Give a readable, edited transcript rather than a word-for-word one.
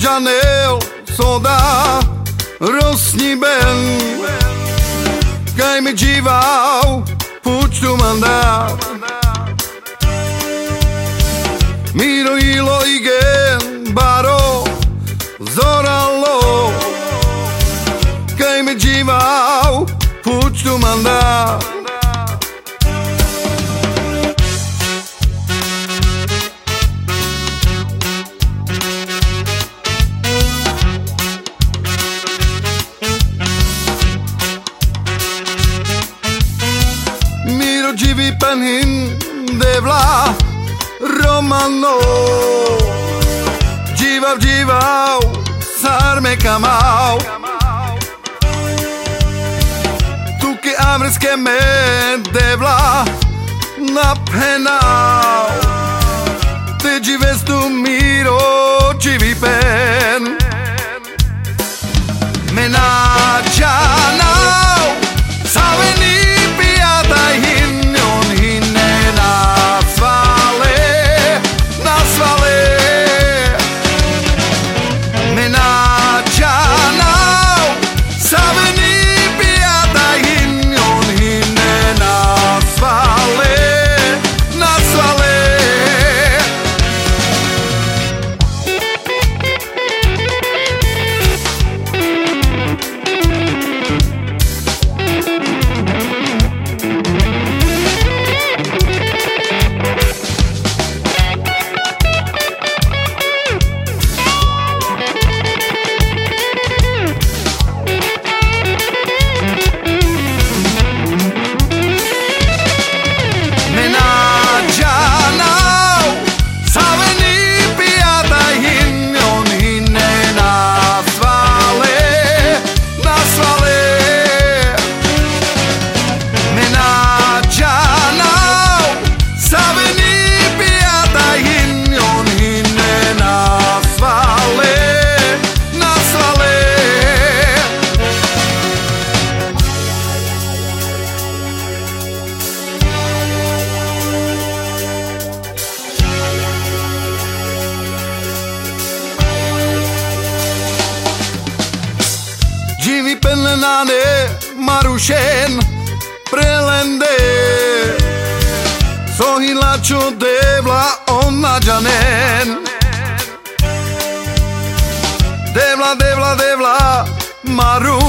Janel soda rosni ben Kaj mi džival pučtu mandat Miro ilo igen baro zoralo Kaj mi džival pučtu mandat Živi penhin devla romano Dživav sarme kamau Tuki amriske me devla naphenau Te džives tu miro dživi pen Menadžanau saveni pijataj hin Živi penlenane marušen prelende Sohilačo devla ona džanen Devla maru